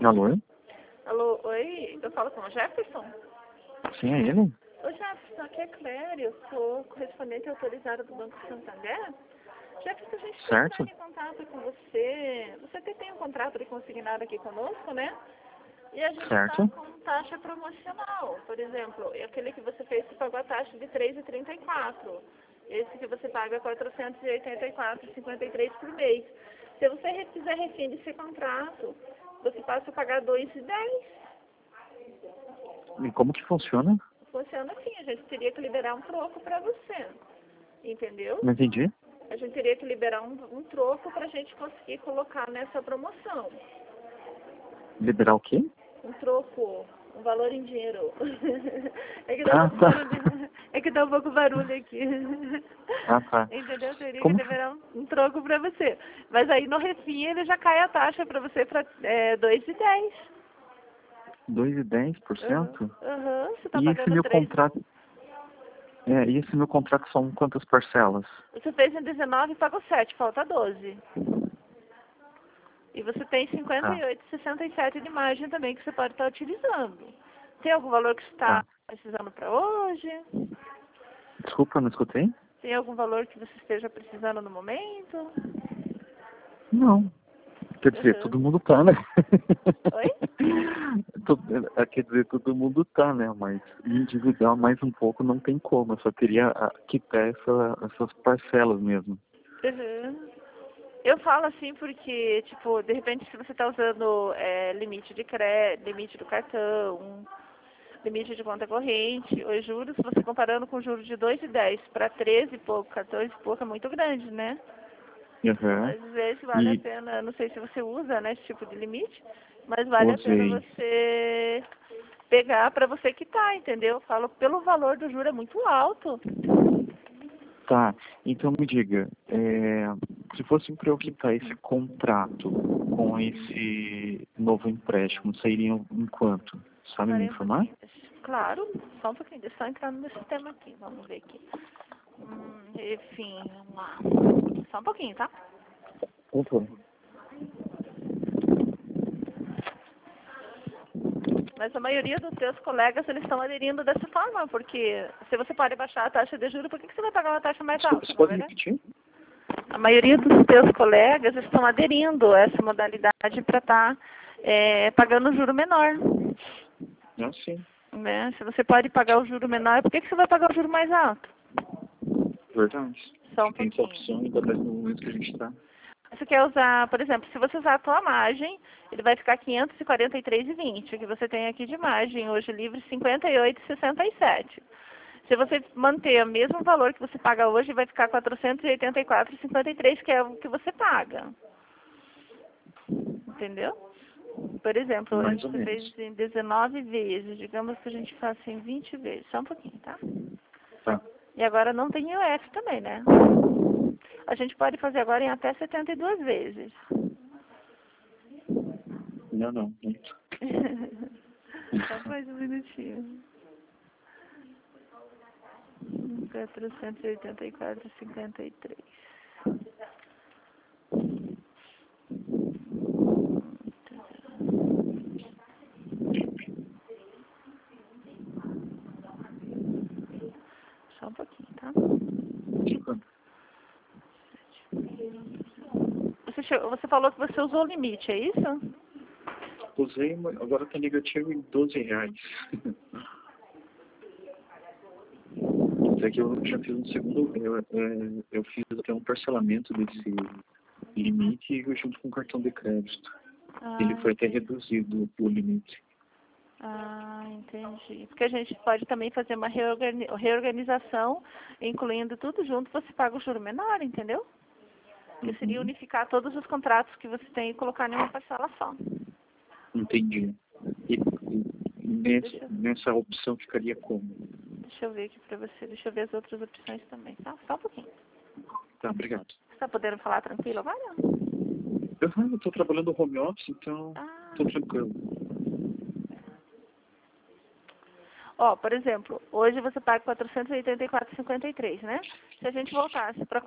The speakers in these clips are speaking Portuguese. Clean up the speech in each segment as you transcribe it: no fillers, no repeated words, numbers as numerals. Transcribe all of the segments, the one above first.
Alô? Alô, oi, eu falo com o Jefferson? Sim, é ele? Ô Jefferson, aqui é Cléria, eu sou correspondente autorizada do Banco Santander. Jefferson, a gente está Certo? entrando em contato com você. Você até tem um contrato de consignado aqui conosco, né? E a gente está Certo? com taxa promocional. Por exemplo, aquele que você fez, você pagou a taxa de 3,34. Esse que você paga 484,53 por mês. Se você fizer refim desse contrato, você passa a pagar 2,10. E como que funciona? Funciona assim, a gente teria que liberar um troco para você, entendeu? Não entendi. A gente teria que liberar um troco para a gente conseguir colocar nessa promoção. Liberar o quê? Um troco, um valor em dinheiro. É que Ah, tá. dá um pouco barulho aqui. Ah, tá. Entendeu? Teria que Como liberar um troco para você. Mas aí no refim ele já cai a taxa para você para 2,10. 2,10%? Você está E esse pagando meu 3. contrato... e esse meu contrato são quantas parcelas? Você fez em 19 e pagou 7, falta 12. E você tem Tá, 58,67 de margem também que você pode estar utilizando. Tem algum valor que você está tá. precisando para hoje? Desculpa, não escutei? Tem algum valor que você esteja precisando no momento? Não. Quer dizer, todo Uhum. mundo tá, né? Oi? Quer dizer, todo mundo tá, né? Mas endividar mais um pouco não tem como. Eu só queria quitar essas parcelas mesmo. Uhum. Eu falo assim porque, tipo, de repente se você está usando limite de crédito, limite do cartão, limite de conta corrente, os juros, você comparando com juros de 2,10 para 13 e pouco, 14 e pouco, é muito grande, né? Aham. Às vezes vale a E pena, não sei se você usa, né, esse tipo de limite, mas vale a pena usei. você pegar para você quitar, entendeu? Eu falo, pelo valor do juro é muito alto. Tá, então me diga, se fosse para eu quitar esse contrato com esse novo empréstimo, sairia em quanto? Sabe me Parei um informar? pouquinho. Claro, só um pouquinho, deixa eu só entrar no meu sistema aqui, vamos ver aqui. Enfim, vamos lá. Só um pouquinho, tá? Por favor. Mas a maioria dos seus colegas, eles estão aderindo dessa forma, porque se você pode baixar a taxa de juros, por que você vai pagar uma taxa mais Desculpa, alta, você não é pode verdade? repetir? A maioria dos seus colegas estão aderindo a essa modalidade para estar pagando um juro menor. Ah, sim, Né? Se você pode pagar o juro menor, por que você vai pagar o juro mais alto? verdade. Só um Tem essa pouquinho. opção, ainda mais no momento que a gente está. Você quer usar, por exemplo, se você usar a tua margem, ele vai ficar 543,20. O que você tem aqui de margem hoje livre, 58,67. Se você manter o mesmo valor que você paga hoje, vai ficar 484,53, que é o que você paga. Entendeu? Por exemplo, Mais ou você fez menos. em 19 vezes, digamos que a gente faça em 20 vezes. Só um pouquinho, tá? Tá. E agora não tem IOF também, né? A gente pode fazer agora em até 72 vezes. Não, muito. Só mais um minutinho. 484,53. Só um pouquinho, tá? Você falou que você usou o limite, é isso? Usei, agora tá negativo em R$ 12. É que eu já fiz um segundo, eu fiz até um parcelamento desse limite junto com o cartão de crédito. Ele foi até Entendi. reduzido o limite. Entendi. Porque a gente pode também fazer uma reorganização, incluindo tudo junto, você paga o juro menor, entendeu? Que seria Uhum. unificar todos os contratos que você tem e colocar em uma parcela só. Entendi. E Deixa, nessa opção ficaria como? deixa eu ver aqui pra você, deixa eu ver as outras opções também, tá? Só um pouquinho. Tá, obrigado. Você tá podendo falar tranquilo agora? Eu estou trabalhando home office, então Ah, estou tranquilo. Ó, por exemplo, hoje você paga 484,53, né? Se a gente voltasse para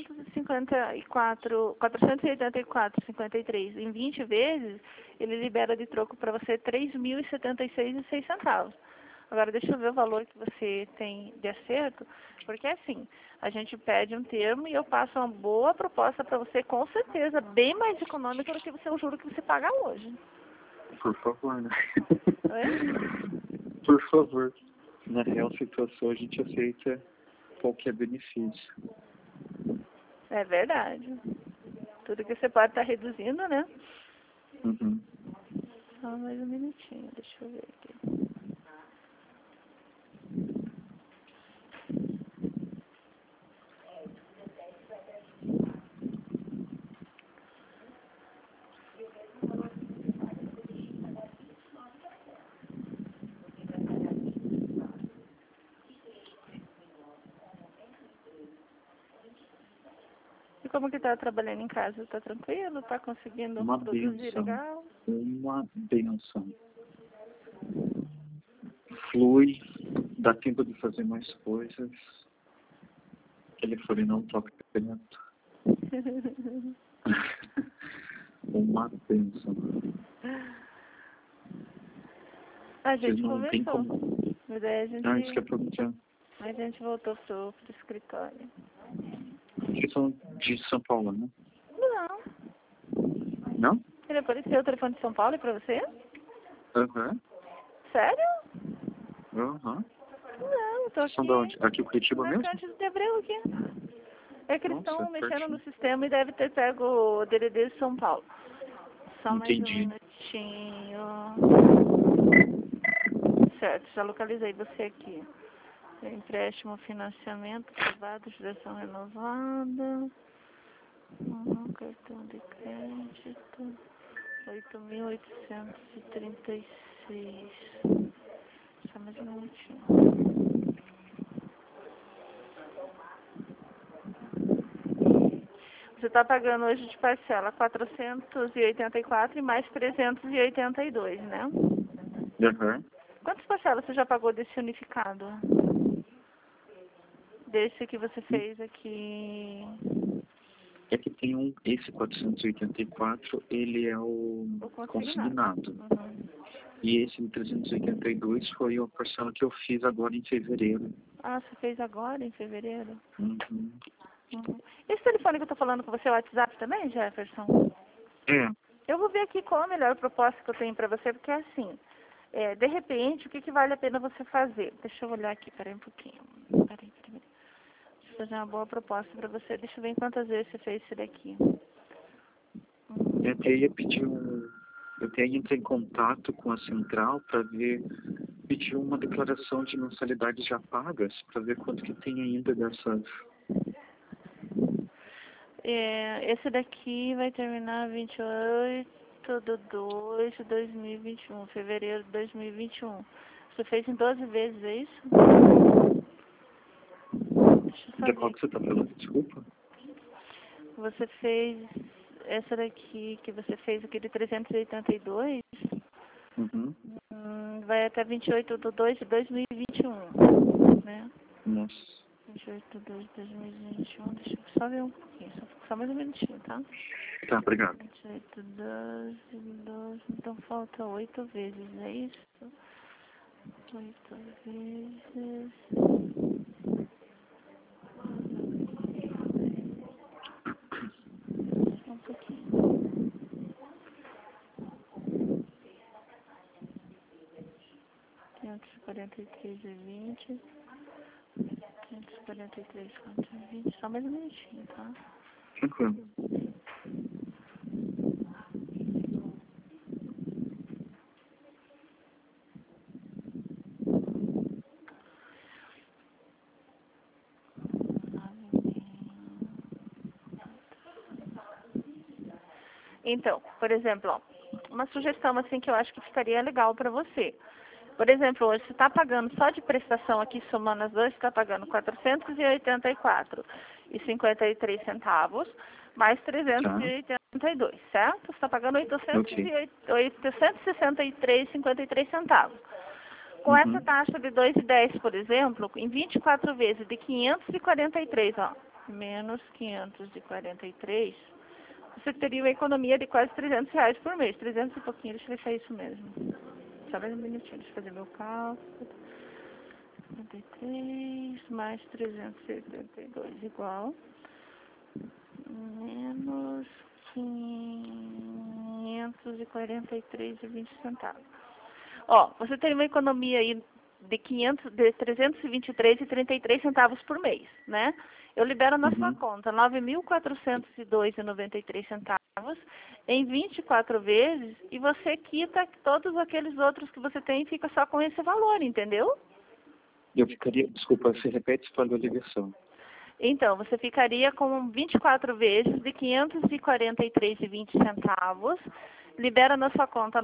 484,53 em 20 vezes, ele libera de troco para você R$ 3.076,06. Agora, deixa eu ver o valor que você tem de acerto, porque assim, a gente pede um termo e eu passo uma boa proposta para você, com certeza, bem mais econômica do que o juro que você paga hoje. Por favor, né? Oi? Por favor. Na real situação, a gente aceita qualquer benefício. É verdade. Tudo que você pode estar reduzindo, né? Uhum. Só mais um minutinho, deixa eu ver aqui. E como que tá trabalhando em casa? Tá tranquilo? Tá conseguindo Uma produzir benção. legal? Uma benção. Flui, dá tempo de fazer mais coisas. O telefone não toca tanto. Uma benção. A gente Vocês não tem conversou. como. Mas aí a gente, Ah, isso que é perguntar. a gente voltou pro escritório. Vocês são de São Paulo, né? Não. Não? Ele apareceu o telefone de São Paulo pra você? Aham. Sério? Aham. Não, eu tô São aqui. de onde? Aqui em Curitiba Na mesmo? Cândido de Abreu aqui. É que eles Nossa, estão mexendo pertinho. no sistema e deve ter pego o DDD de São Paulo. Só mais um Entendi. minutinho. Certo, já localizei você aqui. Empréstimo, financiamento, aprovado, geração renovada. Cartão de crédito. 8.836. Só mais um minutinho. Você está pagando hoje de parcela 484 e mais 382, né? Aham. Quantas parcelas você já pagou desse unificado? Desse que você fez aqui? É que tem esse 484, ele é o consignado. Uhum. E esse de 382 foi a parcela que eu fiz agora em fevereiro. Ah, você fez agora, em fevereiro? Uhum. Uhum. Esse telefone que eu tô falando com você é o WhatsApp também, Jefferson? É. Eu vou ver aqui qual a melhor proposta que eu tenho pra você, porque é assim, de repente, o que que vale a pena você fazer? Deixa eu olhar aqui, peraí um pouquinho. Peraí. Deixa eu fazer uma boa proposta pra você. Deixa eu ver em quantas vezes você fez isso daqui. Eu até ia pedir eu até ia entrar em contato com a central para pedir uma declaração de mensalidades já pagas, para ver quanto que tem ainda dessas. Esse daqui vai terminar 28/2/2021, fevereiro de 2021. Você fez em 12 vezes, é isso? Deixa eu De saber. qual que você está falando? Desculpa. Você fez essa daqui, que você fez aqui de 382, Uhum. vai até 28/2/2021, né? Nossa. 28/2/2021, deixa eu só ver um pouquinho, só mais um minutinho, tá? Tá, obrigado. 28/12/12, então falta 8 vezes, é isso? 8 vezes... Só um pouquinho. R$ 543,20. 543,20. Só mais um minutinho, tá? Tranquilo. Então, por exemplo, ó, uma sugestão assim que eu acho que ficaria legal para você. Por exemplo, hoje você está pagando só de prestação aqui, somando as duas, você está pagando R$ 484,53, mais 382, certo? Você está pagando Ok. 863,53 centavos. Com essa taxa de 2,10, por exemplo, em 24 vezes de 543, ó, menos 543, você teria uma economia de quase R$300 por mês. 300 e pouquinho, deixa eu ver se é isso mesmo. Só mais um minutinho, deixa eu fazer meu cálculo. 53 mais 382 igual menos 543,20 centavos. Ó, você teria uma economia aí de 323,33 centavos por mês, né? Eu libero na sua conta 9.402,93 centavos em 24 vezes e você quita todos aqueles outros que você tem e fica só com esse valor, entendeu? Eu ficaria, desculpa, você repete se falou a ligação. Então, você ficaria com 24 vezes de 543,20 centavos, libera na sua conta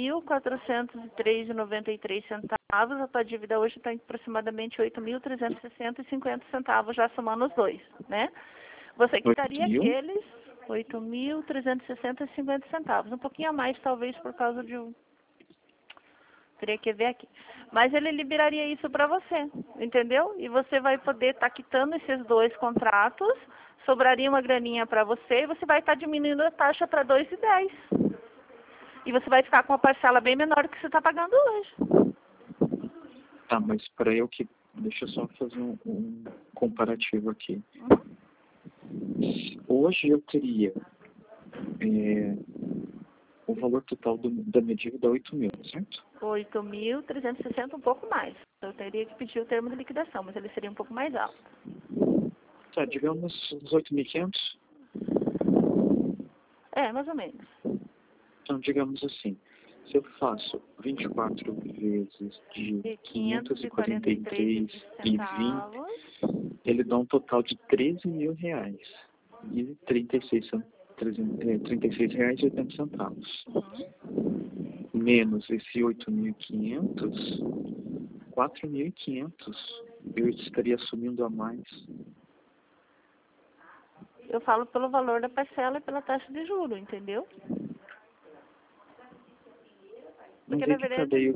9.403,93 centavos, a tua dívida hoje está em aproximadamente 8.360,50 centavos, já somando os dois, né? Você quitaria aqueles 8.360,50 centavos, um pouquinho a mais talvez por causa de um... Teria que ver aqui. Mas ele liberaria isso para você, entendeu? E você vai poder estar quitando esses dois contratos, sobraria uma graninha para você e você vai estar diminuindo a taxa para 2,10. E você vai ficar com uma parcela bem menor do que você está pagando hoje. Tá, mas para eu que... Deixa eu só fazer um comparativo aqui. Hoje eu teria o valor total da minha dívida é 8 mil, certo? 8.360, um pouco mais. Eu teria que pedir o termo de liquidação, mas ele seria um pouco mais alto. Tá, digamos uns 8.500? É, mais ou menos. Então, digamos assim, se eu faço 24 vezes de 543,20, ele dá um total de R$13.000 e R$36,80. Menos esse 8.500, 4.500 eu estaria assumindo a mais. Eu falo pelo valor da parcela e pela taxa de juro, entendeu? Porque na verdade...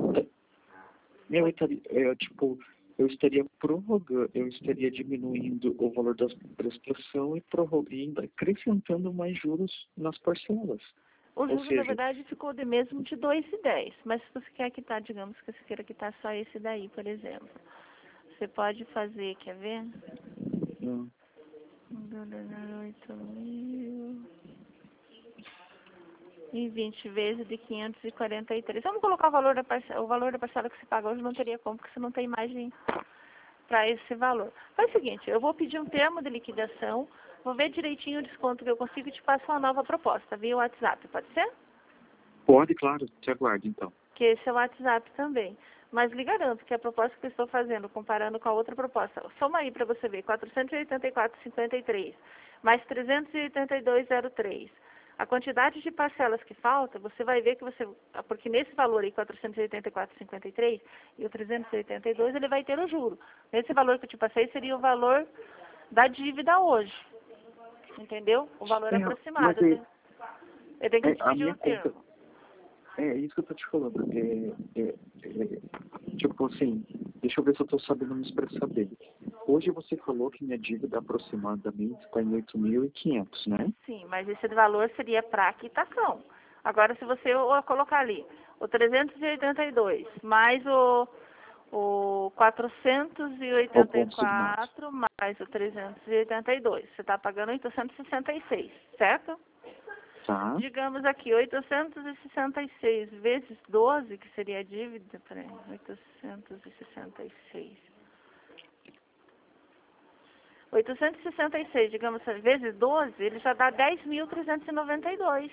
Eu estaria prorrogando, eu estaria diminuindo o valor da prestação e prorrogando, acrescentando mais juros nas parcelas. O juro, na verdade, ficou de mesmo de 2,10. Mas se você quer quitar, digamos que você queira quitar só esse daí, por exemplo. Você pode fazer, quer ver? 8.000 em 20 vezes de 543. Vamos colocar o valor da parcela que você paga hoje, não teria como, porque você não tem margem para esse valor. Faz o seguinte, eu vou pedir um termo de liquidação, vou ver direitinho o desconto que eu consigo e te passo uma nova proposta via WhatsApp, pode ser? Pode, claro, te aguardo então. Que esse é o WhatsApp também. Mas lhe garanto que a proposta que eu estou fazendo, comparando com a outra proposta, soma aí para você ver, 484,53 mais 382,03. A quantidade de parcelas que falta, você vai ver que você... Porque nesse valor aí, 484,53 e o 382, ele vai ter o juro. Nesse valor que eu te passei, seria o valor da dívida hoje. Entendeu? O valor aproximado. Eu tenho que te pedir um termo. É isso que eu tô te falando. Tipo assim, deixa eu ver se eu tô sabendo me expressar bem. Hoje você falou que minha dívida aproximadamente está em 8.500, né? Sim, mas esse valor seria para quitação. Agora, se você colocar ali o 382 mais o 484 mais o 382, você está pagando 866, certo? Tá. Digamos aqui, 866 vezes 12, que seria a dívida, peraí, 866. 866, digamos, vezes 12, ele já dá 10.392.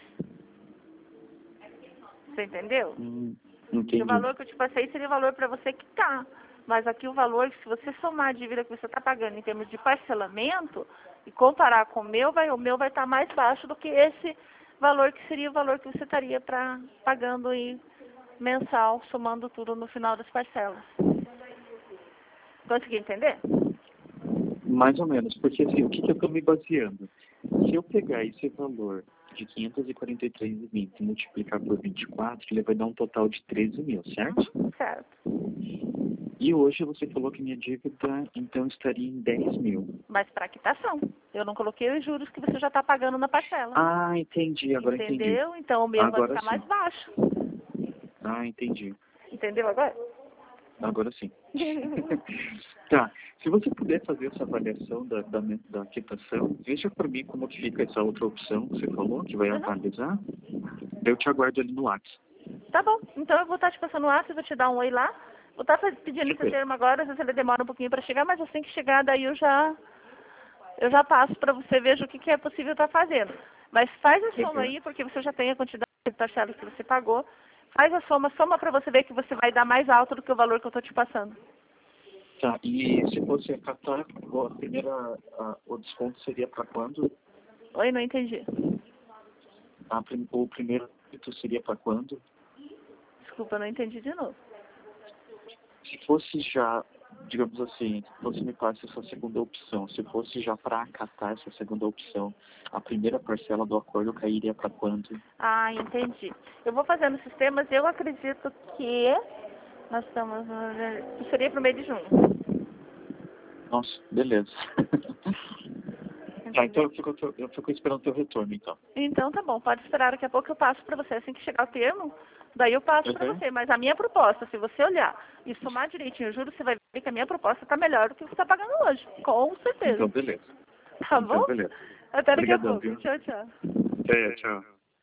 Você entendeu? Entendi. E o valor que eu te passei seria o valor para você quitar. Mas aqui o valor, se você somar a dívida que você está pagando em termos de parcelamento e comparar com o meu vai estar mais baixo do que esse valor que seria o valor que você estaria pagando aí mensal, somando tudo no final das parcelas. Consegui entender? Mais ou menos, porque assim, o que eu estou me baseando? Se eu pegar esse valor de 543,20 multiplicar por 24, ele vai dar um total de 13 mil, certo? Certo. E hoje você falou que minha dívida, então, estaria em 10 mil. Mas para quitação. Eu não coloquei os juros que você já está pagando na parcela. Ah, entendi, agora entendi. Entendeu? Então o meu vai Agora ficar mais sim. baixo. Ah, entendi. Entendeu agora? Agora sim. Tá, se você puder fazer essa avaliação da quitação, veja para mim como que fica essa outra opção que você falou, que vai analisar. Eu te aguardo ali no WhatsApp. Tá bom. Então eu vou estar te passando o WhatsApp, vou te dar um oi lá. Vou estar pedindo esse termo agora, às vezes ele demora um pouquinho para chegar, mas assim que chegar, daí eu já passo para você, veja o que é possível estar fazendo. Mas faz a soma aí, porque você já tem a quantidade de parcelas que você pagou. Faz a soma para você ver que você vai dar mais alto do que o valor que eu estou te passando. Tá, e se fosse acatar, o desconto seria para quando? Oi, não entendi. O primeiro seria para quando? Desculpa, não entendi de novo. Se fosse já, digamos assim, você me passa essa segunda opção, se fosse já para acatar essa segunda opção, a primeira parcela do acordo cairia para quando? Ah, entendi. Eu vou fazer no sistema, mas eu acredito que nós estamos... seria para o mês de junho. Nossa, beleza. Tá, então eu fico esperando o teu retorno, então. Então tá bom, pode esperar, daqui a pouco eu passo para você. Assim que chegar o termo, daí eu passo para você. Mas a minha proposta, se você olhar e somar direitinho o juro, você vai ver que a minha proposta está melhor do que você está pagando hoje. Com certeza. Então, beleza. Tá bom? Então, beleza. Até daqui a Obrigadão, pouco. viu? Tchau, tchau. Até, tchau.